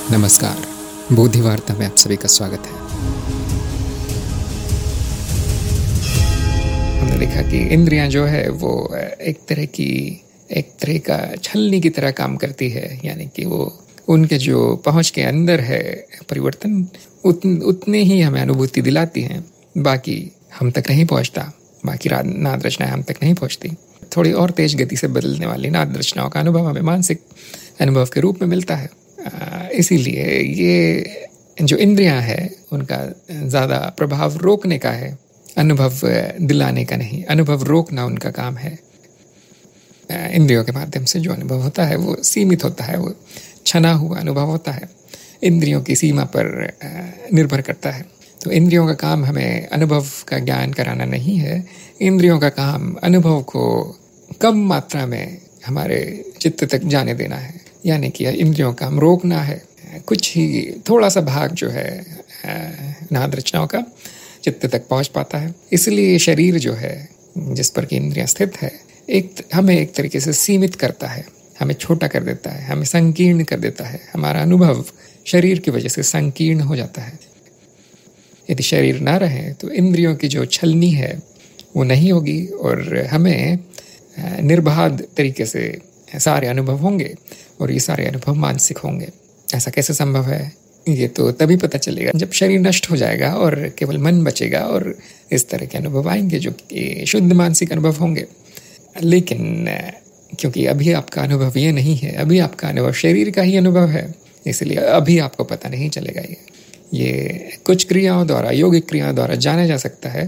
नमस्कार, बोधि वार्ता में आप सभी का स्वागत है। हमने देखा कि इंद्रियां जो है वो एक तरह का छलनी की तरह काम करती है, यानी कि वो उनके जो पहुंच के अंदर है परिवर्तन उतने ही हमें अनुभूति दिलाती हैं, बाकी हम तक नहीं पहुंचता, बाकी नाद रचनाएं हम तक नहीं पहुंचती। थोड़ी और तेज गति से बदलने वाली नाद रचनाओं का अनुभव हमें मानसिक अनुभव के रूप में मिलता है। इसीलिए ये जो इंद्रियां हैं उनका ज़्यादा प्रभाव रोकने का है, अनुभव दिलाने का नहीं। अनुभव रोकना उनका काम है। इंद्रियों के माध्यम से जो अनुभव होता है वो सीमित होता है, वो छना हुआ अनुभव होता है, इंद्रियों की सीमा पर निर्भर करता है। तो इंद्रियों का काम हमें अनुभव का ज्ञान कराना नहीं है। इंद्रियों का काम अनुभव को कम मात्रा में हमारे चित्त तक जाने देना है, यानी कि इंद्रियों का हम रोकना है। कुछ ही थोड़ा सा भाग जो है नाद रचनाओं का चित्त तक पहुंच पाता है। इसलिए शरीर जो है जिस पर की इंद्रियां स्थित है हमें एक तरीके से सीमित करता है, हमें छोटा कर देता है, हमें संकीर्ण कर देता है। हमारा अनुभव शरीर की वजह से संकीर्ण हो जाता है। यदि शरीर ना रहे तो इंद्रियों की जो छलनी है वो नहीं होगी और हमें निर्बाध तरीके से सारे अनुभव होंगे और ये सारे अनुभव मानसिक होंगे। ऐसा कैसे संभव है? ये तो तभी पता चलेगा जब शरीर नष्ट हो जाएगा और केवल मन बचेगा और इस तरह के अनुभव आएंगे जो कि शुद्ध मानसिक अनुभव होंगे। लेकिन क्योंकि अभी आपका अनुभव ये नहीं है, अभी आपका अनुभव शरीर का ही अनुभव है, इसलिए अभी आपको पता नहीं चलेगा। ये कुछ क्रियाओं द्वारा, योगिक क्रियाओं द्वारा जाना जा सकता है।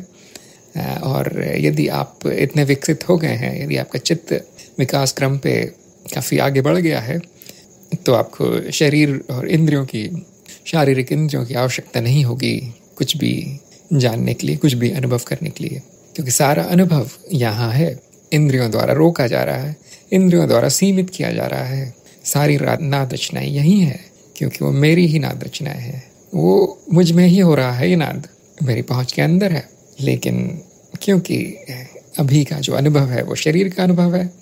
और यदि आप इतने विकसित हो गए हैं, यदि आपका चित्त विकास क्रम पे काफ़ी आगे बढ़ गया है, तो आपको शरीर और शारीरिक इंद्रियों की आवश्यकता नहीं होगी कुछ भी जानने के लिए, कुछ भी अनुभव करने के लिए, क्योंकि सारा अनुभव यहाँ है। इंद्रियों द्वारा रोका जा रहा है, इंद्रियों द्वारा सीमित किया जा रहा है। सारी नाद रचनाएं यही है, क्योंकि वो मेरी ही नाद रचनाएं हैं। वो मुझ में ही हो रहा है, ये नाद मेरी पहुँच के अंदर है। लेकिन क्योंकि अभी का जो अनुभव है वो शरीर का अनुभव है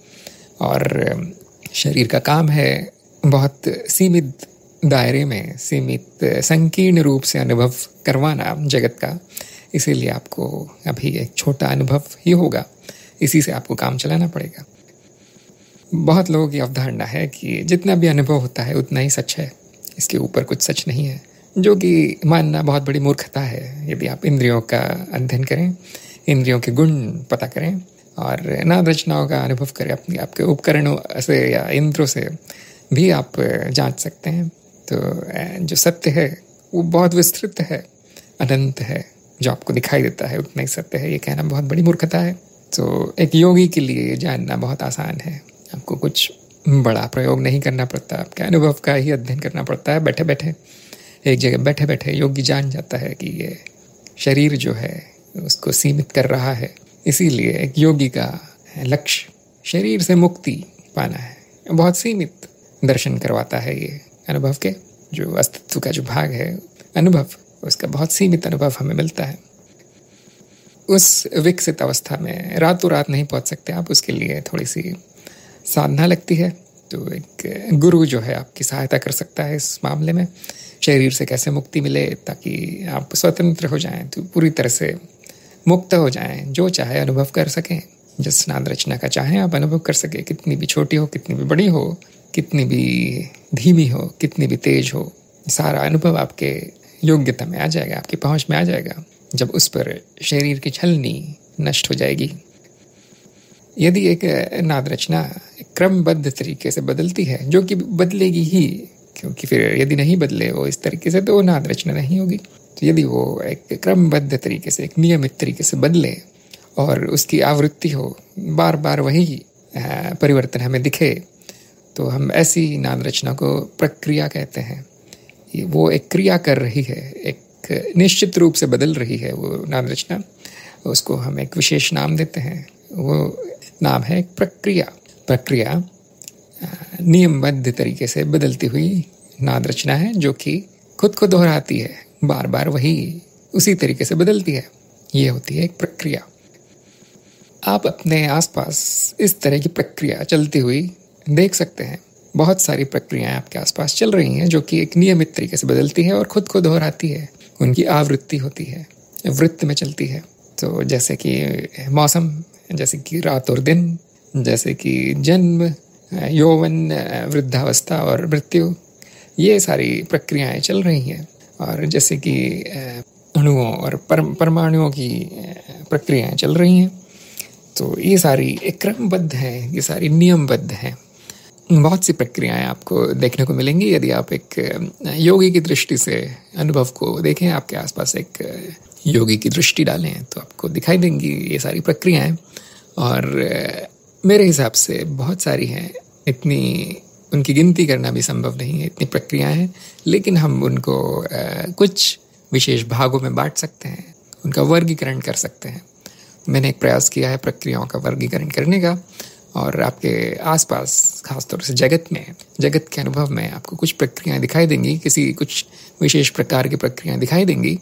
और शरीर का काम है बहुत सीमित दायरे में, सीमित संकीर्ण रूप से अनुभव करवाना जगत का, इसीलिए आपको अभी एक छोटा अनुभव ही होगा, इसी से आपको काम चलाना पड़ेगा। बहुत लोगों की अवधारणा है कि जितना भी अनुभव होता है उतना ही सच है, इसके ऊपर कुछ सच नहीं है, जो कि मानना बहुत बड़ी मूर्खता है। यदि आप इंद्रियों का अध्ययन करें, इंद्रियों के गुण पता करें और नाद रचनाओं का अनुभव करें, आपके उपकरणों से या इंद्रियों से भी आप जांच सकते हैं, तो जो सत्य है वो बहुत विस्तृत है, अनंत है। जो आपको दिखाई देता है उतना ही सत्य है, ये कहना बहुत बड़ी मूर्खता है। तो एक योगी के लिए ये जानना बहुत आसान है। आपको कुछ बड़ा प्रयोग नहीं करना पड़ता, आपके अनुभव का ही अध्ययन करना पड़ता है। बैठे बैठे एक जगह बैठे बैठे योगी जान जाता है कि ये शरीर जो है उसको सीमित कर रहा है। इसीलिए एक योगी का लक्ष्य शरीर से मुक्ति पाना है। बहुत सीमित दर्शन करवाता है ये अनुभव के, जो अस्तित्व का जो भाग है अनुभव, उसका बहुत सीमित अनुभव हमें मिलता है। उस विकसित अवस्था में रातों रात नहीं पहुंच सकते आप, उसके लिए थोड़ी सी साधना लगती है। तो एक गुरु जो है आपकी सहायता कर सकता है इस मामले में। शरीर से कैसे मुक्ति मिले ताकि आप स्वतंत्र हो जाएं, तो पूरी तरह से मुक्त हो जाएं, जो चाहे अनुभव कर सकें, जिस नाद रचना का चाहें आप अनुभव कर सकें, कितनी भी छोटी हो, कितनी भी बड़ी हो, कितनी भी धीमी हो, कितनी भी तेज हो, सारा अनुभव आपके योग्यता में आ जाएगा, आपकी पहुंच में आ जाएगा, जब उस पर शरीर की छलनी नष्ट हो जाएगी। यदि एक नाद रचना क्रमबद्ध तरीके से बदलती है, जो कि बदलेगी ही, क्योंकि फिर यदि नहीं बदले वो इस तरीके से तो वो नाद रचना नहीं होगी। तो यदि वो एक क्रमबद्ध तरीके से, एक नियमित तरीके से बदले और उसकी आवृत्ति हो, बार बार वही परिवर्तन हमें दिखे, तो हम ऐसी नाद रचना को प्रक्रिया कहते हैं। वो एक क्रिया कर रही है, एक निश्चित रूप से बदल रही है वो नाद रचना, उसको हम एक विशेष नाम देते हैं। वो नाम है प्रक्रिया। प्रक्रिया नियमबद्ध तरीके से बदलती हुई नाद रचना है, जो कि खुद को दोहराती है, बार बार वही उसी तरीके से बदलती है। ये होती है एक प्रक्रिया। आप अपने आसपास इस तरह की प्रक्रिया चलती हुई देख सकते हैं। बहुत सारी प्रक्रियाएं आपके आसपास चल रही हैं जो कि एक नियमित तरीके से बदलती है और खुद को दोहराती है। उनकी आवृत्ति होती है, वृत्त में चलती है। तो जैसे कि मौसम, जैसे कि रात और दिन, जैसे कि जन्म, यौवन, वृद्धावस्था और मृत्यु, ये सारी प्रक्रियाएं चल रही हैं। और जैसे कि अणुओं और परमाणुओं की प्रक्रियाएं चल रही हैं। तो ये सारी एक क्रमबद्ध हैं, ये सारी नियमबद्ध हैं। बहुत सी प्रक्रियाएं आपको देखने को मिलेंगी यदि आप एक योगी की दृष्टि से अनुभव को देखें, आपके आसपास एक योगी की दृष्टि डालें तो आपको दिखाई देंगी ये सारी प्रक्रियाएं। और मेरे हिसाब से बहुत सारी हैं, इतनी उनकी गिनती करना भी संभव नहीं है, इतनी प्रक्रियाएं हैं। लेकिन हम उनको कुछ विशेष भागों में बांट सकते हैं, उनका वर्गीकरण कर सकते हैं। मैंने एक प्रयास किया है प्रक्रियाओं का वर्गीकरण करने का, और आपके आसपास खासतौर से जगत के अनुभव में आपको कुछ प्रक्रियाएं दिखाई देंगी, कुछ विशेष प्रकार की प्रक्रियाएं दिखाई देंगी,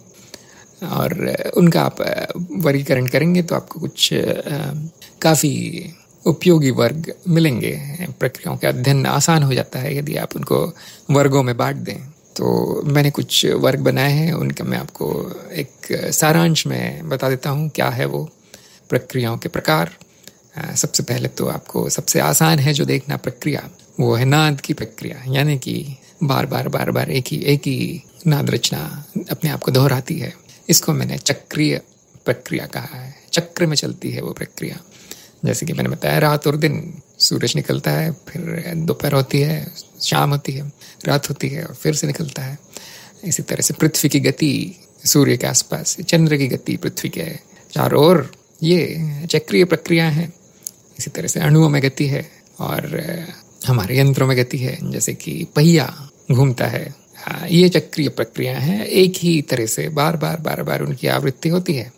और उनका आप वर्गीकरण करेंगे तो आपको कुछ काफ़ी उपयोगी वर्ग मिलेंगे। प्रक्रियाओं का अध्ययन आसान हो जाता है यदि आप उनको वर्गों में बांट दें। तो मैंने कुछ वर्ग बनाए हैं, उनका मैं आपको एक सारांश में बता देता हूँ क्या है वो प्रक्रियाओं के प्रकार। सबसे पहले तो आपको सबसे आसान है जो देखना प्रक्रिया, वो है नाद की प्रक्रिया, यानी कि बार बार एक ही नाद रचना अपने आप को दोहराती है। इसको मैंने चक्रीय प्रक्रिया कहा है। चक्र में चलती है वो प्रक्रिया। जैसे कि मैंने बताया, रात और दिन, सूरज निकलता है, फिर दोपहर होती है, शाम होती है, रात होती है और फिर से निकलता है। इसी तरह से पृथ्वी की गति सूर्य के आसपास, चंद्र की गति पृथ्वी के चारों ओर, ये चक्रीय प्रक्रिया है। इसी तरह से अणुओं में गति है और हमारे यंत्रों में गति है, जैसे कि पहिया घूमता है। ये चक्रीय प्रक्रिया है। एक ही तरह से बार बार उनकी आवृत्ति होती है।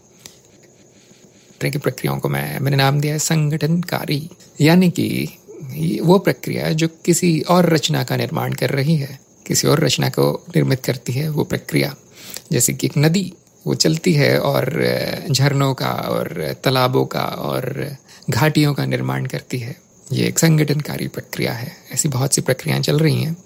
तरह की प्रक्रियाओं को मैंने नाम दिया है संगठनकारी, यानी कि वो प्रक्रिया जो किसी और रचना का निर्माण कर रही है, किसी और रचना को निर्मित करती है वो प्रक्रिया। जैसे कि एक नदी, वो चलती है और झरनों का और तालाबों का और घाटियों का निर्माण करती है। ये एक संगठनकारी प्रक्रिया है। ऐसी बहुत सी प्रक्रियाएं चल रही हैं।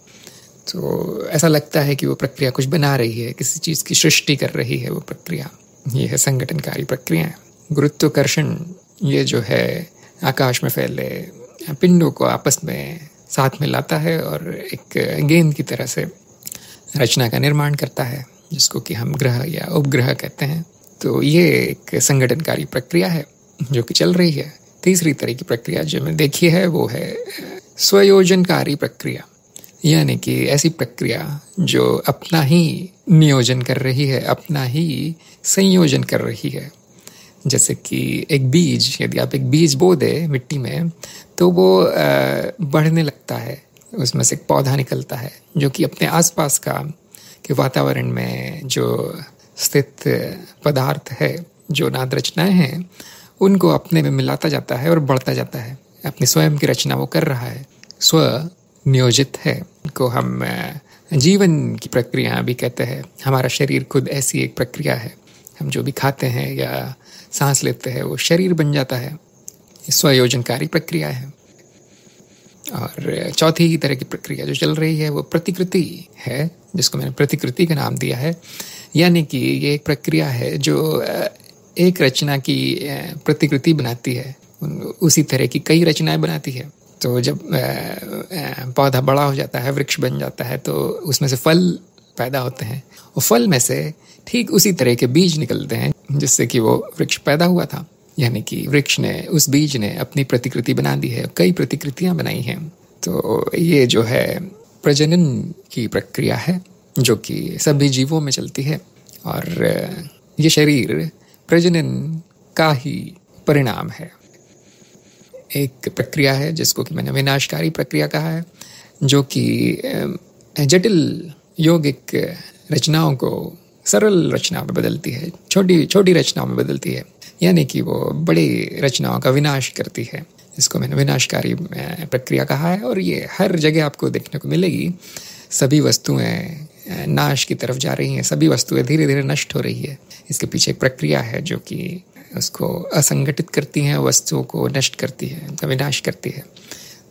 तो ऐसा लगता है कि वो प्रक्रिया कुछ बना रही है, किसी चीज़ की सृष्टि कर रही है वो प्रक्रिया। ये है संगठनकारी प्रक्रियाएं। गुरुत्वाकर्षण, ये जो है आकाश में फैले पिंडों को आपस में साथ में लाता है और एक गेंद की तरह से रचना का निर्माण करता है, जिसको कि हम ग्रह या उपग्रह कहते हैं। तो ये एक संगठनकारी प्रक्रिया है जो कि चल रही है। तीसरी तरह की प्रक्रिया जो मैंने देखी है वो है स्वयोजनकारी प्रक्रिया, यानी कि ऐसी प्रक्रिया जो अपना ही नियोजन कर रही है, अपना ही संयोजन कर रही है। जैसे कि एक बीज, यदि आप एक बीज बो दे मिट्टी में तो वो बढ़ने लगता है, उसमें से एक पौधा निकलता है जो कि अपने आसपास के वातावरण में जो स्थित पदार्थ है, जो नाद रचनाएं हैं, उनको अपने में मिलाता जाता है और बढ़ता जाता है। अपनी स्वयं की रचना वो कर रहा है, स्व नियोजित है। को हम जीवन की प्रक्रिया भी कहते हैं। हमारा शरीर खुद ऐसी एक प्रक्रिया है। हम जो भी खाते हैं या सांस लेते हैं वो शरीर बन जाता है। स्वयोजनकारी प्रक्रिया है। और चौथी तरह की प्रक्रिया जो चल रही है वो प्रतिकृति है, जिसको मैंने प्रतिकृति का नाम दिया है। यानी कि ये एक प्रक्रिया है जो एक रचना की प्रतिकृति बनाती है, उसी तरह की कई रचनाएं बनाती है। तो जब पौधा बड़ा हो जाता है, वृक्ष बन जाता है, तो उसमें से फल पैदा होते हैं। और फल में से ठीक उसी तरह के बीज निकलते हैं जिससे कि वो वृक्ष पैदा हुआ था। यानी कि वृक्ष ने, उस बीज ने अपनी प्रतिकृति बना दी है, कई प्रतिकृतियां बनाई हैं। तो ये जो है प्रजनन की प्रक्रिया है जो कि सभी जीवों में चलती है। और ये शरीर प्रजनन का ही परिणाम है। एक प्रक्रिया है जिसको कि मैंने विनाशकारी प्रक्रिया कहा है, जो कि जटिल यौगिक रचनाओं को सरल रचनाओं में बदलती है, छोटी छोटी रचनाओं में बदलती है। यानी कि वो बड़ी रचनाओं का विनाश करती है। इसको मैंने विनाशकारी प्रक्रिया कहा है। और ये हर जगह आपको देखने को मिलेगी। सभी वस्तुएं नाश की तरफ जा रही हैं, सभी वस्तुएं धीरे धीरे नष्ट हो रही है। इसके पीछे एक प्रक्रिया है जो कि उसको असंगठित करती हैं, वस्तुओं को नष्ट करती है, उनका विनाश करती है।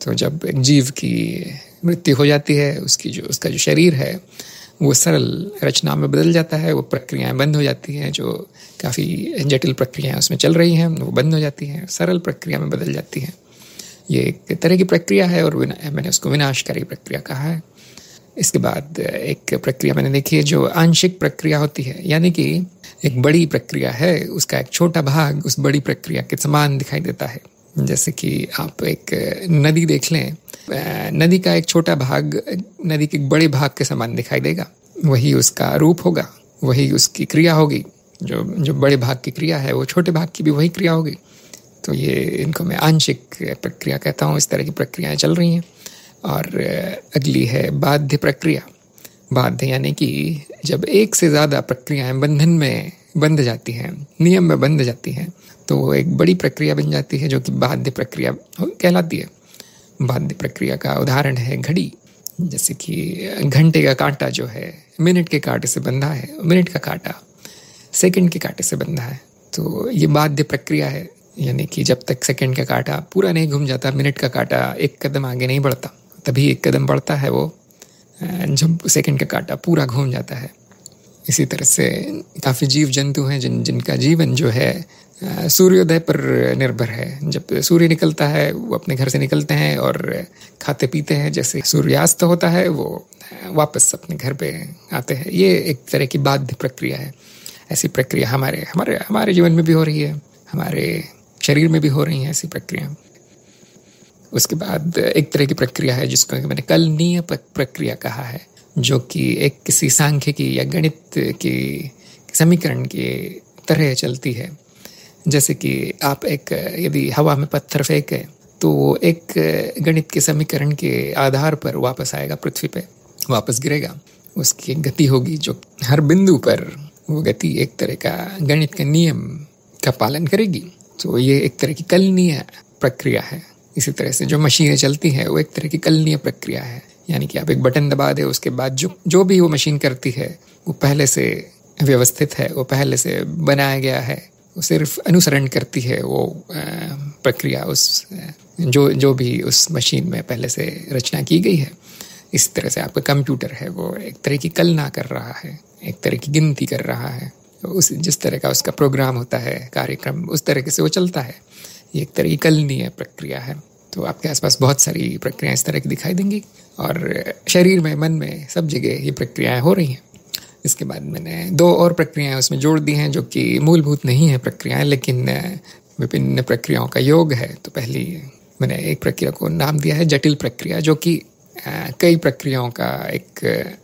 तो जब एक जीव की मृत्यु हो जाती है, उसका जो शरीर है वो सरल रचना में बदल जाता है, वो प्रक्रियाएं बंद हो जाती हैं, जो काफ़ी जटिल प्रक्रियाएं उसमें चल रही हैं वो बंद हो जाती हैं, सरल प्रक्रिया में बदल जाती हैं। ये एक तरह की प्रक्रिया है और मैंने उसको विनाशकारी प्रक्रिया कहा है। इसके बाद एक प्रक्रिया मैंने देखी है जो आंशिक प्रक्रिया होती है, यानी कि एक बड़ी प्रक्रिया है, उसका एक छोटा भाग उस बड़ी प्रक्रिया के समान दिखाई देता है। जैसे कि आप एक नदी देख लें, नदी का एक छोटा भाग नदी के एक बड़े भाग के समान दिखाई देगा, वही उसका रूप होगा, वही उसकी क्रिया होगी। जो बड़े भाग की क्रिया है वो छोटे भाग की भी वही क्रिया होगी। तो ये इनको मैं आंशिक प्रक्रिया कहता हूँ। इस तरह की प्रक्रियाएं चल रही हैं। और अगली है बाध्य प्रक्रिया। बाध्य यानी कि जब एक से ज़्यादा प्रक्रियाएं बंधन में बंध जाती हैं, नियम में बंध जाती हैं, तो वो एक बड़ी प्रक्रिया बन जाती है जो कि बाध्य प्रक्रिया कहलाती है। बाध्य प्रक्रिया का उदाहरण है घड़ी। जैसे कि घंटे का कांटा जो है मिनट के कांटे से बंधा है, मिनट का कांटा सेकंड के कांटे से बंधा है। तो ये बाध्य प्रक्रिया है, यानी कि जब तक सेकंड का कांटा पूरा नहीं घूम जाता, मिनट का कांटा एक कदम आगे नहीं बढ़ता, तभी एक कदम बढ़ता है वो जब सेकंड का कांटा पूरा घूम जाता है। इसी तरह से काफ़ी जीव जंतु हैं जिनका जीवन जो है सूर्योदय पर निर्भर है। जब सूर्य निकलता है वो अपने घर से निकलते हैं और खाते पीते हैं, जैसे सूर्यास्त होता है वो वापस अपने घर पे आते हैं। ये एक तरह की बाध्य प्रक्रिया है। ऐसी प्रक्रिया हमारे जीवन में भी हो रही है, हमारे शरीर में भी हो रही हैं ऐसी प्रक्रिया। उसके बाद एक तरह की प्रक्रिया है जिसको मैंने कलनीय प्रक्रिया कहा है, जो कि एक किसी सांख्यिकी या गणित की समीकरण की तरह चलती है। जैसे कि आप यदि हवा में पत्थर फेंकें तो वो एक गणित के समीकरण के आधार पर वापस आएगा, पृथ्वी पे वापस गिरेगा। उसकी एक गति होगी जो हर बिंदु पर वो गति एक तरह का गणित के नियम का पालन करेगी। तो ये एक तरह की कलनीय प्रक्रिया है। इसी तरह से जो मशीनें चलती हैं वो एक तरह की कलनीय प्रक्रिया है, यानी कि आप एक बटन दबा दें, उसके बाद जो भी वो मशीन करती है वो पहले से व्यवस्थित है, वो पहले से बनाया गया है, वो सिर्फ अनुसरण करती है वो प्रक्रिया उस जो भी उस मशीन में पहले से रचना की गई है। इस तरह से आपका कंप्यूटर है वो एक तरह की कलना कर रहा है, एक तरह की गिनती कर रहा है। जिस तरह का उसका प्रोग्राम होता है, कार्यक्रम, उस तरीके से वो चलता है। ये एक तरह की कलनीय प्रक्रिया है। तो आपके आसपास बहुत सारी प्रक्रियाएं इस तरह की दिखाई देंगी और शरीर में, मन में, सब जगह ये प्रक्रियाएं हो रही हैं। इसके बाद मैंने 2 और प्रक्रियाएं उसमें जोड़ दी हैं जो कि मूलभूत नहीं है प्रक्रियाएं, लेकिन विभिन्न प्रक्रियाओं का योग है। तो पहली मैंने एक प्रक्रिया को नाम दिया है जटिल प्रक्रिया, जो कि कई प्रक्रियाओं का एक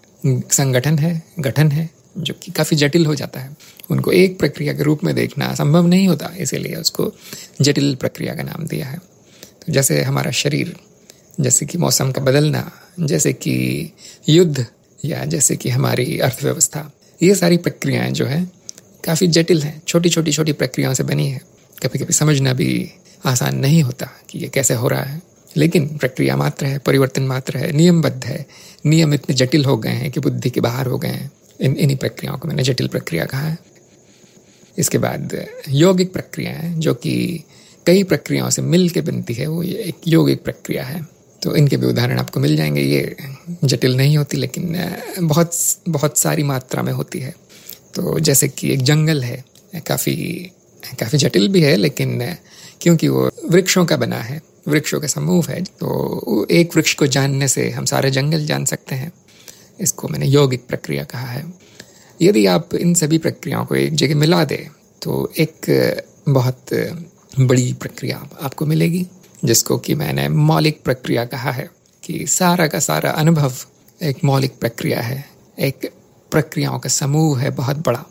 गठन है जो कि काफ़ी जटिल हो जाता है। उनको एक प्रक्रिया के रूप में देखना संभव नहीं होता, इसीलिए उसको जटिल प्रक्रिया का नाम दिया है। तो जैसे हमारा शरीर, जैसे कि मौसम का बदलना, जैसे कि युद्ध, या जैसे कि हमारी अर्थव्यवस्था, ये सारी प्रक्रियाएं जो हैं काफ़ी जटिल हैं, छोटी प्रक्रियाओं से बनी है। कभी कभी समझना भी आसान नहीं होता कि ये कैसे हो रहा है, लेकिन प्रक्रिया मात्र है, परिवर्तन मात्र है, नियमबद्ध है। नियम इतने जटिल हो गए हैं कि बुद्धि के बाहर हो गए हैं। इन्हीं प्रक्रियाओं को मैंने जटिल प्रक्रिया कहा है। इसके बाद यौगिक प्रक्रिया है, जो कि कई प्रक्रियाओं से मिल के बनती है, वो एक यौगिक प्रक्रिया है। तो इनके भी उदाहरण आपको मिल जाएंगे। ये जटिल नहीं होती, लेकिन बहुत सारी मात्रा में होती है। तो जैसे कि एक जंगल है, काफ़ी जटिल भी है, लेकिन क्योंकि वो वृक्षों का बना है, वृक्षों का समूह है, तो एक वृक्ष को जानने से हम सारे जंगल जान सकते हैं। इसको मैंने यौगिक प्रक्रिया कहा है। यदि आप इन सभी प्रक्रियाओं को एक जगह मिला दें तो एक बहुत बड़ी प्रक्रिया आपको मिलेगी, जिसको कि मैंने मौलिक प्रक्रिया कहा है। कि सारा का सारा अनुभव एक मौलिक प्रक्रिया है, एक प्रक्रियाओं का समूह है बहुत बड़ा।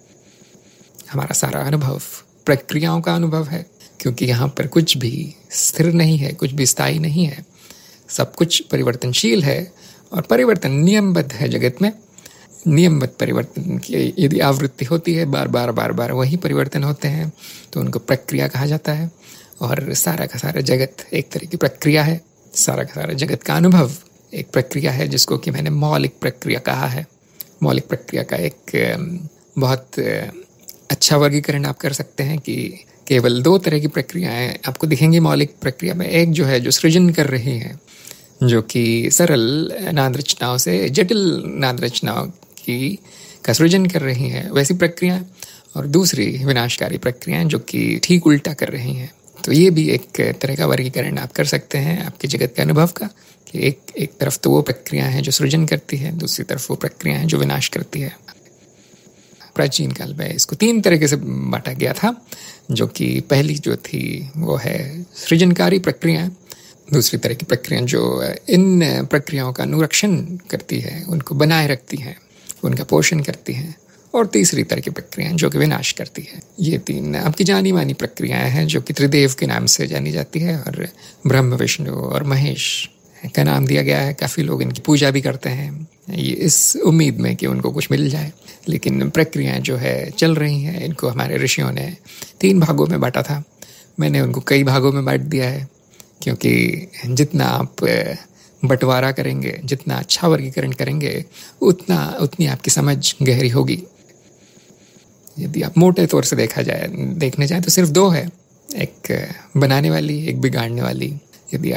हमारा सारा अनुभव प्रक्रियाओं का अनुभव है, क्योंकि यहाँ पर कुछ भी स्थिर नहीं है, कुछ भी स्थायी नहीं है, सब कुछ परिवर्तनशील है। और परिवर्तन नियमबद्ध है। जगत में नियमबद्ध परिवर्तन की यदि आवृत्ति होती है, बार बार वही परिवर्तन होते हैं, तो उनको प्रक्रिया कहा जाता है। और सारा का सारा जगत एक तरह की प्रक्रिया है। सारा का सारा जगत का अनुभव एक प्रक्रिया है, जिसको कि मैंने मौलिक प्रक्रिया कहा है। मौलिक प्रक्रिया का एक बहुत अच्छा वर्गीकरण आप कर सकते हैं कि केवल दो तरह की प्रक्रियाएं आपको दिखेंगी मौलिक प्रक्रिया में। एक जो है जो सृजन कर रही है, जो कि सरल नाद रचनाओं से जटिल नाद रचनाओं की का सृजन कर रही है, वैसी प्रक्रियाएं, और दूसरी विनाशकारी प्रक्रियाएं जो कि ठीक उल्टा कर रही हैं। तो ये भी एक तरह का वर्गीकरण आप कर सकते हैं आपके जगत के अनुभव का, कि एक तरफ तो वो प्रक्रियाएं हैं जो सृजन करती है, दूसरी तरफ वो प्रक्रियाएं हैं जो विनाश करती है। प्राचीन काल में इसको 3 तरीके से बांटा गया था, जो कि पहली जो थी वो है सृजनकारी प्रक्रियाएं, दूसरी तरह की प्रक्रियाएं जो इन प्रक्रियाओं का अनुरक्षण करती है, उनको बनाए रखती हैं, उनका पोषण करती हैं, और तीसरी तरह की प्रक्रियाएं जो कि विनाश करती है। ये 3 आपकी जानी मानी प्रक्रियाएं हैं जो कि त्रिदेव के नाम से जानी जाती है, और ब्रह्म, विष्णु और महेश का नाम दिया गया है। काफ़ी लोग इनकी पूजा भी करते हैं, ये इस उम्मीद में कि उनको कुछ मिल जाए। लेकिन प्रक्रियाएं जो है चल रही हैं, इनको हमारे ऋषियों ने 3 भागों में बांटा था। मैंने उनको कई भागों में बांट दिया है, क्योंकि जितना आप बंटवारा करेंगे, जितना अच्छा वर्गीकरण करेंगे, उतनी आपकी समझ गहरी होगी। यदि आप मोटे तौर से देखने जाए तो सिर्फ 2 है, एक बनाने वाली, एक बिगाड़ने वाली। यदि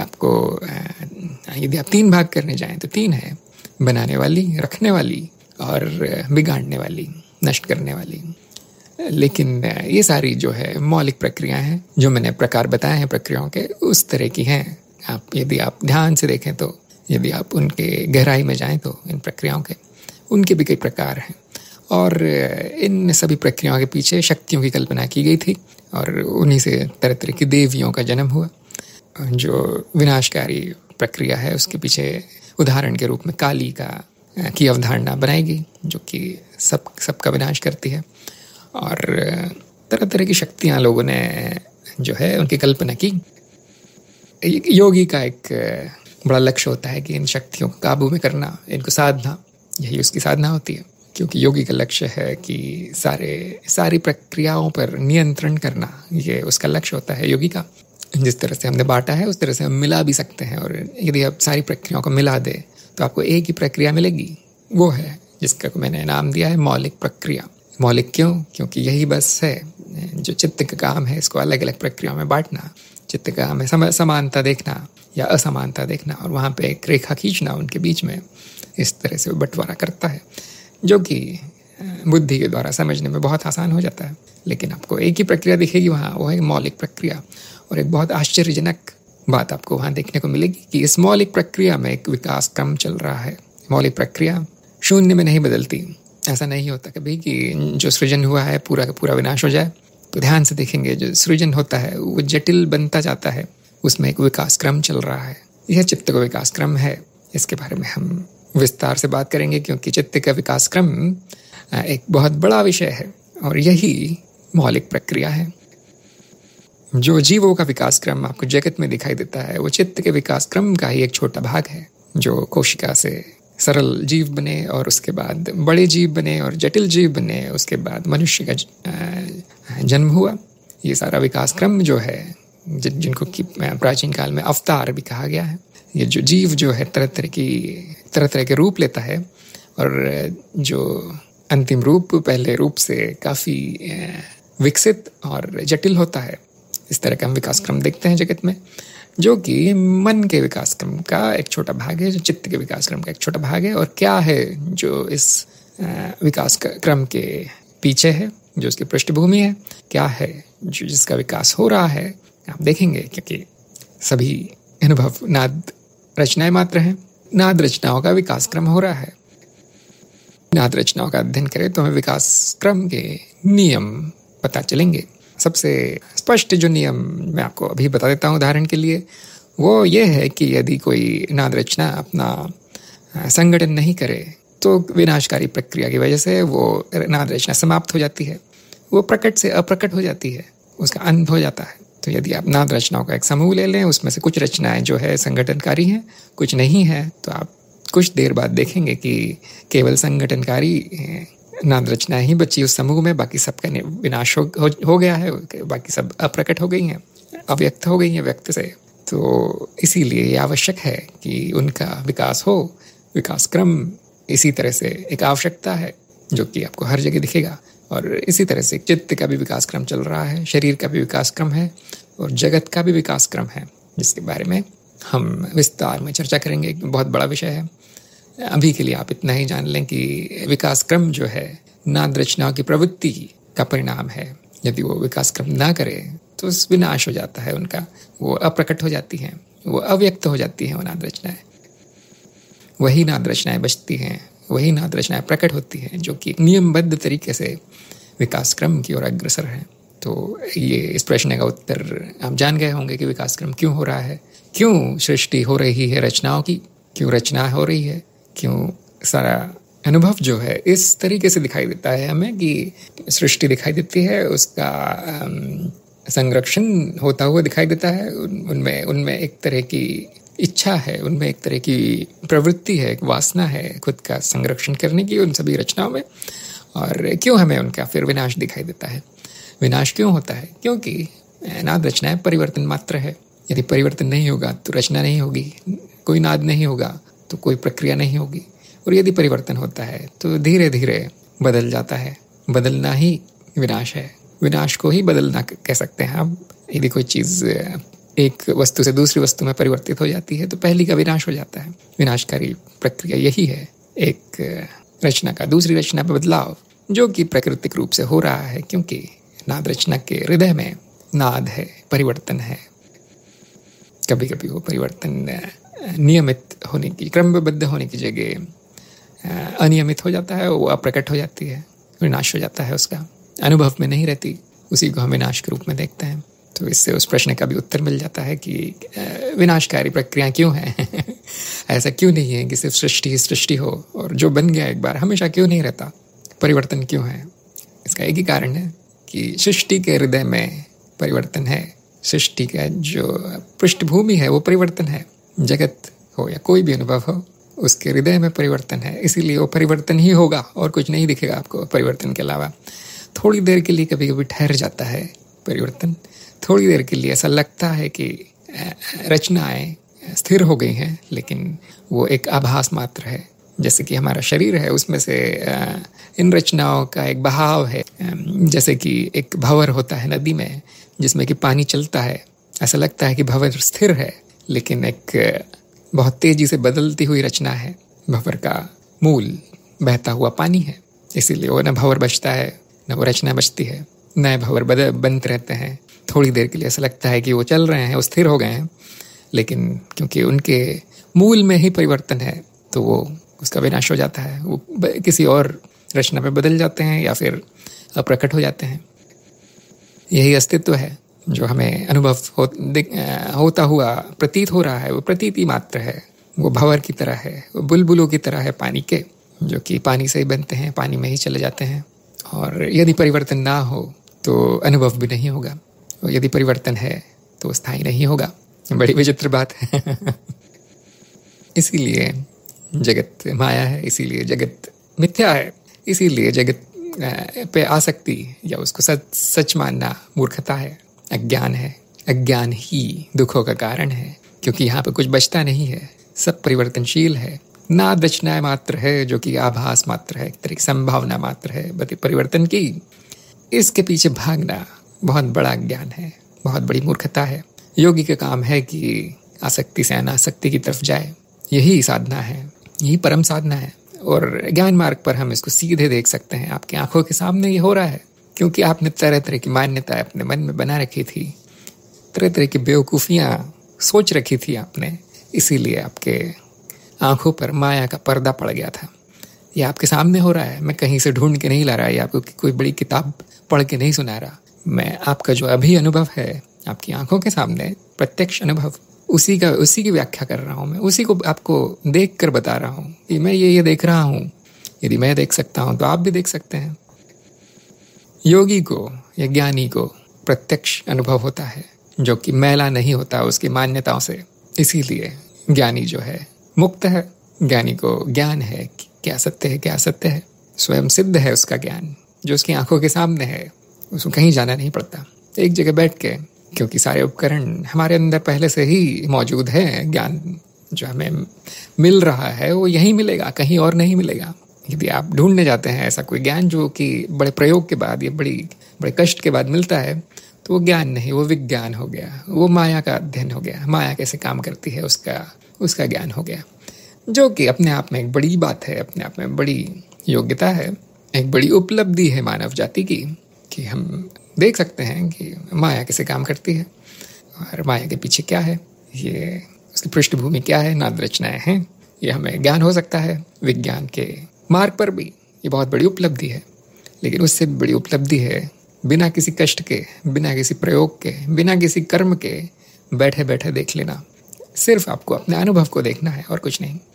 आप 3 भाग करने जाएं तो 3 है, बनाने वाली, रखने वाली और बिगाड़ने वाली, नष्ट करने वाली। लेकिन ये सारी जो है मौलिक प्रक्रियाएं हैं, जो मैंने प्रकार बताए हैं प्रक्रियाओं के, उस तरह की हैं। यदि आप ध्यान से देखें तो, यदि आप उनके गहराई में जाएं तो इन प्रक्रियाओं के, उनके भी कई प्रकार हैं। और इन सभी प्रक्रियाओं के पीछे शक्तियों की कल्पना की गई थी, और उन्हीं से तरह तरह की देवियों का जन्म हुआ। जो विनाशकारी प्रक्रिया है उसके पीछे उदाहरण के रूप में काली की अवधारणा बनाई गई, जो कि सबका विनाश करती है। और तरह तरह की शक्तियाँ लोगों ने जो है उनकी कल्पना की। योगी का एक बड़ा लक्ष्य होता है कि इन शक्तियों को काबू में करना, इनको साधना, यही उसकी साधना होती है। क्योंकि योगी का लक्ष्य है कि सारी प्रक्रियाओं पर नियंत्रण करना, ये उसका लक्ष्य होता है योगी का। जिस तरह से हमने बांटा है उस तरह से हम मिला भी सकते हैं, और यदि आप सारी प्रक्रियाओं को मिला दे तो आपको एक ही प्रक्रिया मिलेगी। वो है जिसका मैंने नाम दिया है मौलिक प्रक्रिया। मौलिक क्यों? क्योंकि यही बस है जो चित्त का काम है, इसको अलग अलग प्रक्रियाओं में बांटना। चित्त का काम है समानता देखना या असमानता देखना, और वहाँ पे एक रेखा खींचना उनके बीच में। इस तरह से वो बंटवारा करता है, जो कि बुद्धि के द्वारा समझने में बहुत आसान हो जाता है। लेकिन आपको एक ही प्रक्रिया दिखेगी वहाँ, वो है मौलिक प्रक्रिया। और एक बहुत आश्चर्यजनक बात आपको वहाँ देखने को मिलेगी कि इस मौलिक प्रक्रिया में एक विकास क्रम चल रहा है। मौलिक प्रक्रिया शून्य में नहीं बदलती। ऐसा नहीं होता कभी कि जो सृजन हुआ है पूरा का पूरा विनाश हो जाए। तो ध्यान से देखेंगे, जो सृजन होता है वो जटिल बनता जाता है, उसमें एक विकास क्रम चल रहा है। यह चित्त का विकास क्रम है। इसके बारे में हम विस्तार से बात करेंगे, क्योंकि चित्त का विकास क्रम एक बहुत बड़ा विषय है, और यही मौलिक प्रक्रिया है। जो जीवों का विकास क्रम आपको जगत में दिखाई देता है, वो चित्त के विकास क्रम का ही एक छोटा भाग है। जो कोशिका से सरल जीव बने, और उसके बाद बड़े जीव बने, और जटिल जीव बने, उसके बाद मनुष्य का जन्म हुआ। ये सारा विकास क्रम जो है, जिनको कि प्राचीन काल में अवतार भी कहा गया है। ये जो जीव जो है तरह तरह के रूप लेता है, और जो अंतिम रूप पहले रूप से काफ़ी विकसित और जटिल होता है। इस तरह का हम विकास क्रम देखते हैं जगत में, जो कि मन के विकास क्रम का एक छोटा भाग है, जो चित्त के विकास क्रम का एक छोटा भाग है। और क्या है जो इस विकास क्रम के पीछे है, जो उसकी पृष्ठभूमि है, क्या है जो जिसका विकास हो रहा है, आप देखेंगे। क्योंकि सभी अनुभव नाद रचनाएं मात्र हैं। नाद रचनाओं का विकास क्रम हो रहा है। नाद रचनाओं का अध्ययन करें तो हमें विकास क्रम के नियम पता चलेंगे। सबसे स्पष्ट जो नियम मैं आपको अभी बता देता हूँ उदाहरण के लिए, वो ये है कि यदि कोई नाद रचना अपना संगठन नहीं करे तो विनाशकारी प्रक्रिया की वजह से वो नाद रचना समाप्त हो जाती है, वो प्रकट से अप्रकट हो जाती है, उसका अंत हो जाता है। तो यदि आप नाद रचनाओं का एक समूह ले लें, उसमें से कुछ रचनाएं जो है संगठनकारी हैं, कुछ नहीं है, तो आप कुछ देर बाद देखेंगे कि केवल संगठनकारी नाद रचनाएं ही बची उस समूह में, बाकी सबका विनाश हो गया है, बाकी सब अप्रकट हो गई हैं, अव्यक्त हो गई हैं व्यक्त से। तो इसीलिए ये आवश्यक है कि उनका विकास हो। विकास क्रम इसी तरह से एक आवश्यकता है, जो कि आपको हर जगह दिखेगा। और इसी तरह से चित्त का भी विकास क्रम चल रहा है, शरीर का भी विकास क्रम है और जगत का भी विकास क्रम है, जिसके बारे में हम विस्तार में चर्चा करेंगे। एक बहुत बड़ा विषय है। अभी के लिए आप इतना ही जान लें कि विकास क्रम जो है नाद रचनाओं की प्रवृत्ति का परिणाम है। यदि वो विकास क्रम ना करे तो विनाश हो जाता है उनका, वो अप्रकट हो जाती हैं, वो अव्यक्त हो जाती हैं वो नाद रचनाएं। वही नाद रचनाएं बचती हैं, वही नाद रचनाएं प्रकट होती हैं जो कि नियमबद्ध तरीके से विकास क्रम की ओर अग्रसर हैं। तो ये इस प्रश्न का उत्तर आप जान गए होंगे कि विकास क्रम क्यों हो रहा है, क्यों सृष्टि हो रही है रचनाओं की, क्यों रचना हो रही है, क्यों सारा अनुभव जो है इस तरीके से दिखाई देता है हमें कि सृष्टि दिखाई देती है, उसका संरक्षण होता हुआ दिखाई देता है। उनमें एक तरह की इच्छा है, उनमें एक तरह की प्रवृत्ति है, एक वासना है खुद का संरक्षण करने की उन सभी रचनाओं में। और क्यों हमें उनका फिर विनाश दिखाई देता है? विनाश क्यों होता है? क्योंकि नाद रचनाएं परिवर्तन मात्र है। यदि परिवर्तन नहीं होगा तो रचना नहीं होगी, कोई नाद नहीं होगा तो कोई प्रक्रिया नहीं होगी। और यदि परिवर्तन होता है तो धीरे धीरे बदल जाता है। बदलना ही विनाश है, विनाश को ही बदलना कह सकते हैं आप। यदि कोई चीज़ एक वस्तु से दूसरी वस्तु में परिवर्तित हो जाती है तो पहली का विनाश हो जाता है। विनाशकारी प्रक्रिया यही है, एक रचना का दूसरी रचना पर बदलाव, जो कि प्राकृतिक रूप से हो रहा है, क्योंकि नाद रचना के हृदय में नाद है, परिवर्तन है। कभी कभी वो परिवर्तन नियमित होने की, क्रमबद्ध होने की जगह अनियमित हो जाता है, वो अप्रकट हो जाती है, विनाश हो जाता है, उसका अनुभव में नहीं रहती, उसी को हम विनाश के रूप में देखते हैं। तो इससे उस प्रश्न का भी उत्तर मिल जाता है कि विनाशकारी प्रक्रिया क्यों है। ऐसा क्यों नहीं है कि सिर्फ सृष्टि ही सृष्टि हो और जो बन गया एक बार हमेशा क्यों नहीं रहता? परिवर्तन क्यों है? इसका एक ही कारण है कि सृष्टि के हृदय में परिवर्तन है। सृष्टि का जो पृष्ठभूमि है वो परिवर्तन है। जगत हो या कोई भी अनुभव हो, उसके हृदय में परिवर्तन है, इसीलिए वो परिवर्तन ही होगा और कुछ नहीं दिखेगा आपको परिवर्तन के अलावा। थोड़ी देर के लिए कभी कभी ठहर जाता है परिवर्तन, थोड़ी देर के लिए ऐसा लगता है कि रचनाएं स्थिर हो गई हैं, लेकिन वो एक आभास मात्र है। जैसे कि हमारा शरीर है, उसमें से इन रचनाओं का एक बहाव है। जैसे कि एक भंवर होता है नदी में जिसमें कि पानी चलता है, ऐसा लगता है कि भंवर स्थिर है, लेकिन एक बहुत तेजी से बदलती हुई रचना है। भंवर का मूल बहता हुआ पानी है, इसीलिए वो न भंवर बचता है न वो रचना बचती है। नए भंवर बनते रहते हैं। थोड़ी देर के लिए ऐसा लगता है कि वो चल रहे हैं, वो स्थिर हो गए हैं, लेकिन क्योंकि उनके मूल में ही परिवर्तन है तो वो उसका विनाश हो जाता है। वो किसी और रचना पे बदल जाते हैं या फिर अप्रकट हो जाते हैं। यही अस्तित्व है जो हमें अनुभव होता हुआ प्रतीत हो रहा है। वो प्रतीति मात्र है, वो भंवर की तरह है, वो बुलबुलों की तरह है पानी के, जो कि पानी से ही बनते हैं, पानी में ही चले जाते हैं। और यदि परिवर्तन ना हो तो अनुभव भी नहीं होगा, और यदि परिवर्तन है तो स्थायी नहीं होगा। बड़ी विचित्र बात है। इसीलिए जगत माया है, इसीलिए जगत मिथ्या है, इसीलिए जगत पे आसक्ति या उसको सच मानना मूर्खता है, अज्ञान है। अज्ञान ही दुखों का कारण है, क्योंकि यहाँ पे कुछ बचता नहीं है, सब परिवर्तनशील है। नाद रचनाएं मात्र है जो कि आभास मात्र है, एक तरह की संभावना मात्र है परिवर्तन की। इसके पीछे भागना बहुत बड़ा ज्ञान है, बहुत बड़ी मूर्खता है। योगी का काम है कि आसक्ति से अनासक्ति की तरफ जाए, यही साधना है, यही परम साधना है। और ज्ञान मार्ग पर हम इसको सीधे देख सकते हैं, आपकी आंखों के सामने ये हो रहा है, क्योंकि आपने तरह तरह की मान्यताएं अपने मन में बना रखी थी, तरह तरह की बेवकूफ़ियाँ सोच रखी थी आपने, इसीलिए आपके आंखों पर माया का पर्दा पड़ गया था। ये आपके सामने हो रहा है, मैं कहीं से ढूंढ के नहीं ला रहा, या आपको कोई बड़ी किताब पढ़ के नहीं सुना रहा। मैं आपका जो अभी अनुभव है, आपकी आंखों के सामने प्रत्यक्ष अनुभव, उसी की व्याख्या कर रहा हूँ मैं, उसी को आपको देख कर बता रहा हूँ कि मैं ये देख रहा हूँ। यदि मैं देख सकता हूँ तो आप भी देख सकते हैं। योगी को या ज्ञानी को प्रत्यक्ष अनुभव होता है, जो कि मैला नहीं होता उसकी मान्यताओं से। इसीलिए ज्ञानी जो है मुक्त है, ज्ञानी को ज्ञान है कि क्या सत्य है, क्या असत्य है, स्वयं सिद्ध है उसका ज्ञान, जो उसकी आंखों के सामने है, उसको कहीं जाना नहीं पड़ता। एक जगह बैठ के, क्योंकि सारे उपकरण हमारे अंदर पहले से ही मौजूद है, ज्ञान जो हमें मिल रहा है वो यहीं मिलेगा, कहीं और नहीं मिलेगा। यदि आप ढूंढने जाते हैं ऐसा कोई ज्ञान जो कि बड़े प्रयोग के बाद या बड़े कष्ट के बाद मिलता है, तो वो ज्ञान नहीं, वो विज्ञान हो गया, वो माया का अध्ययन हो गया, माया कैसे काम करती है उसका ज्ञान हो गया, जो कि अपने आप में एक बड़ी बात है, अपने आप में बड़ी योग्यता है, एक बड़ी उपलब्धि है मानव जाति की, कि हम देख सकते हैं कि माया कैसे काम करती है और माया के पीछे क्या है, ये उसकी पृष्ठभूमि क्या है, नाद रचनाएं हैं, ये हमें ज्ञान हो सकता है। विज्ञान के मार्ग पर भी ये बहुत बड़ी उपलब्धि है, लेकिन उससे बड़ी उपलब्धि है बिना किसी कष्ट के, बिना किसी प्रयोग के, बिना किसी कर्म के बैठे बैठे देख लेना। सिर्फ आपको अपने अनुभव को देखना है और कुछ नहीं।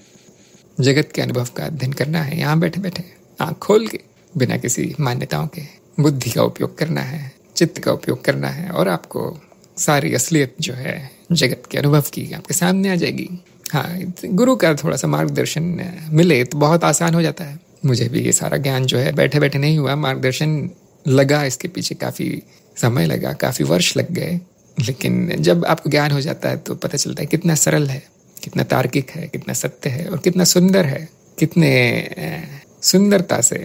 जगत के अनुभव का अध्ययन करना है, यहाँ बैठे बैठे आँख खोल के, बिना किसी मान्यताओं के। बुद्धि का उपयोग करना है, चित्त का उपयोग करना है, और आपको सारी असलियत जो है जगत के अनुभव की आपके सामने आ जाएगी। हाँ, गुरु का थोड़ा सा मार्गदर्शन मिले तो बहुत आसान हो जाता है। मुझे भी ये सारा ज्ञान जो है बैठे बैठे नहीं हुआ, मार्गदर्शन लगा, इसके पीछे काफ़ी समय लगा, काफ़ी वर्ष लग गए। लेकिन जब आपको ज्ञान हो जाता है तो पता चलता है कितना सरल है, कितना तार्किक है, कितना सत्य है और कितना सुंदर है, कितने सुंदरता से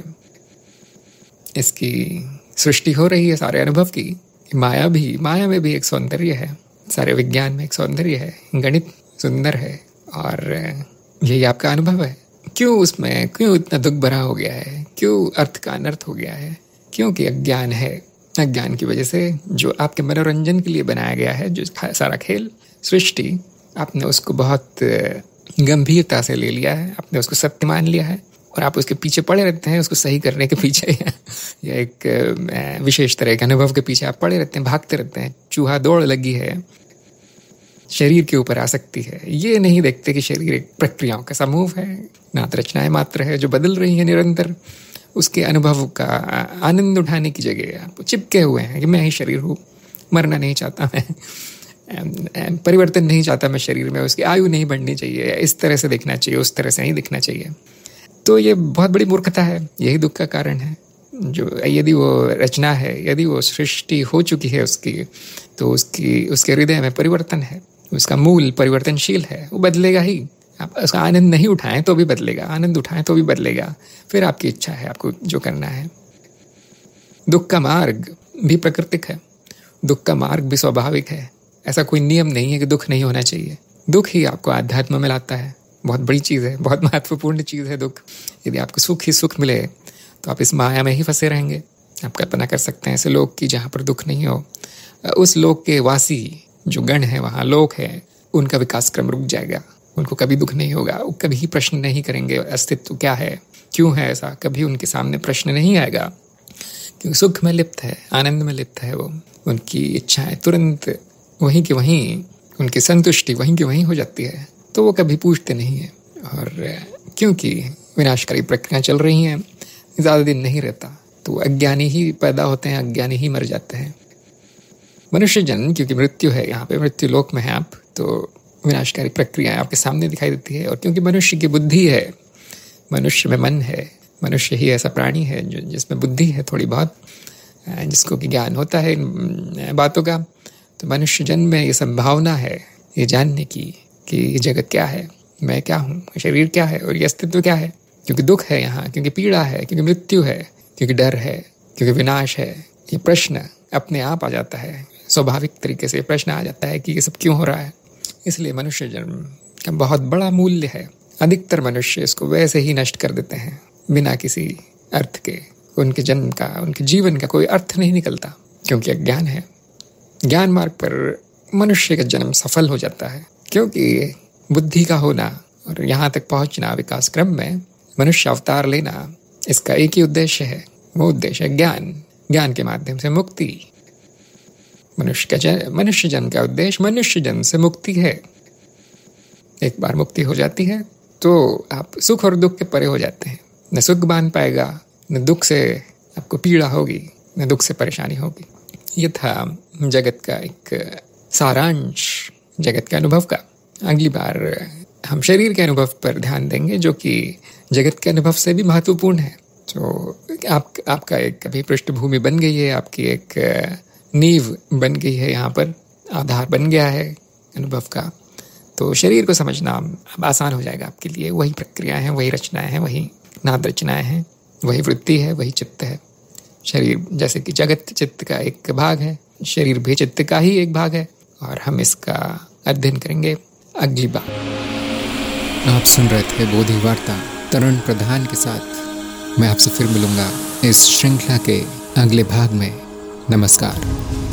इसकी सृष्टि हो रही है सारे अनुभव की। माया में भी एक सौंदर्य है, सारे विज्ञान में एक सौंदर्य है, गणित सुंदर है, और यही आपका अनुभव है। क्यों इतना दुख भरा हो गया है, क्यों अर्थ का अनर्थ हो गया है? क्योंकि अज्ञान है। अज्ञान की वजह से जो आपके मनोरंजन के लिए बनाया गया है, जो सारा खेल सृष्टि, आपने उसको बहुत गंभीरता से ले लिया है, आपने उसको सत्य मान लिया है, और आप उसके पीछे पड़े रहते हैं, उसको सही करने के पीछे या एक विशेष तरह के अनुभव के पीछे आप पड़े रहते हैं, भागते रहते हैं। चूहा दौड़ लगी है, शरीर के ऊपर आ सकती है, ये नहीं देखते कि शरीर एक प्रक्रियाओं का समूह है, नाद रचनाएं मात्र है जो बदल रही है निरंतर। उसके अनुभव का आनंद उठाने की जगह आप चिपके हुए हैं कि मैं ही शरीर हूँ, मरना नहीं चाहता मैं, परिवर्तन नहीं चाहता मैं शरीर में, उसकी आयु नहीं बढ़नी चाहिए, इस तरह से देखना चाहिए, उस तरह से नहीं दिखना चाहिए। तो ये बहुत बड़ी मूर्खता है, यही दुख का कारण है। जो यदि वो रचना है, यदि वो सृष्टि हो चुकी है उसकी, तो उसके हृदय में परिवर्तन है, उसका मूल परिवर्तनशील है, वो बदलेगा ही। आप उसका आनंद नहीं उठाएं तो भी बदलेगा, आनंद उठाएं तो भी बदलेगा, फिर आपकी इच्छा है आपको जो करना है। दुख का मार्ग भी प्राकृतिक है, दुख का मार्ग भी स्वाभाविक है। ऐसा कोई नियम नहीं है कि दुख नहीं होना चाहिए। दुख ही आपको आध्यात्म में लाता है, बहुत बड़ी चीज़ है, बहुत महत्वपूर्ण चीज़ है दुख। यदि आपको सुख ही सुख मिले तो आप इस माया में ही फंसे रहेंगे। आप कल्पना कर सकते हैं ऐसे लोक की जहाँ पर दुख नहीं हो। उस लोक के वासी जो गण है, वहाँ लोक है, उनका विकास क्रम रुक जाएगा, उनको कभी दुख नहीं होगा, वो कभी प्रश्न नहीं करेंगे अस्तित्व क्या है, क्यों है ऐसा, कभी उनके सामने प्रश्न नहीं आएगा, क्योंकि सुख में लिप्त है, आनंद में लिप्त है वो। उनकी इच्छाएं तुरंत वहीं की वहीं, उनकी संतुष्टि वहीं की वहीं हो जाती है, तो वो कभी पूछते नहीं है। और क्योंकि विनाशकारी प्रक्रियाएं चल रही हैं, ज़्यादा दिन नहीं रहता, तो अज्ञानी ही पैदा होते हैं, अज्ञानी ही मर जाते हैं। मनुष्य जन्म, क्योंकि मृत्यु है, यहाँ पे मृत्यु लोक में है आप, तो विनाशकारी प्रक्रियाएं आपके सामने दिखाई देती है। और क्योंकि मनुष्य की बुद्धि है, मनुष्य में मन है, मनुष्य ही ऐसा प्राणी है जो जिसमें बुद्धि है थोड़ी बहुत, जिसको कि ज्ञान होता है इन बातों का, तो मनुष्य जन्म में ये संभावना है ये जानने की कि ये जगत क्या है, मैं क्या हूँ, शरीर क्या है और ये अस्तित्व क्या है। क्योंकि दुख है यहाँ, क्योंकि पीड़ा है, क्योंकि मृत्यु है, क्योंकि डर है, क्योंकि विनाश है, ये प्रश्न अपने आप आ जाता है, स्वाभाविक तरीके से प्रश्न आ जाता है कि ये सब क्यों हो रहा है। इसलिए मनुष्य जन्म का बहुत बड़ा मूल्य है। अधिकतर मनुष्य इसको वैसे ही नष्ट कर देते हैं बिना किसी अर्थ के। उनके जन्म का, उनके जीवन का कोई अर्थ नहीं निकलता, क्योंकि अज्ञान है। ज्ञान मार्ग पर मनुष्य का जन्म सफल हो जाता है, क्योंकि बुद्धि का होना और यहाँ तक पहुँचना, विकास क्रम में मनुष्य अवतार लेना, इसका एक ही उद्देश्य है, वो उद्देश्य है ज्ञान। ज्ञान के माध्यम से मुक्ति। मनुष्य जन्म का उद्देश्य मनुष्य जन्म से मुक्ति है। एक बार मुक्ति हो जाती है तो आप सुख और दुख के परे हो जाते हैं। न सुख बांध पाएगा, न दुख से आपको पीड़ा होगी, न दुख से परेशानी होगी। ये था जगत का एक सारांश, जगत के अनुभव का। अगली बार हम शरीर के अनुभव पर ध्यान देंगे, जो कि जगत के अनुभव से भी महत्वपूर्ण है। तो आपका एक अभी पृष्ठभूमि बन गई है, आपकी एक नींव बन गई है, यहाँ पर आधार बन गया है अनुभव का। तो शरीर को समझना अब आसान हो जाएगा आपके लिए। वही प्रक्रिया है, वही रचनाएं हैं, वही नाद रचनाएं हैं, वही वृत्ति है, वही चित्त है। शरीर जैसे कि जगत चित्त का एक भाग है, शरीर भी चित्त का ही एक भाग है, और हम इसका अध्ययन करेंगे अगली बार। आप सुन रहे थे बोधि वार्ता तरुण प्रधान के साथ। मैं आपसे फिर मिलूंगा इस श्रृंखला के अगले भाग में। नमस्कार।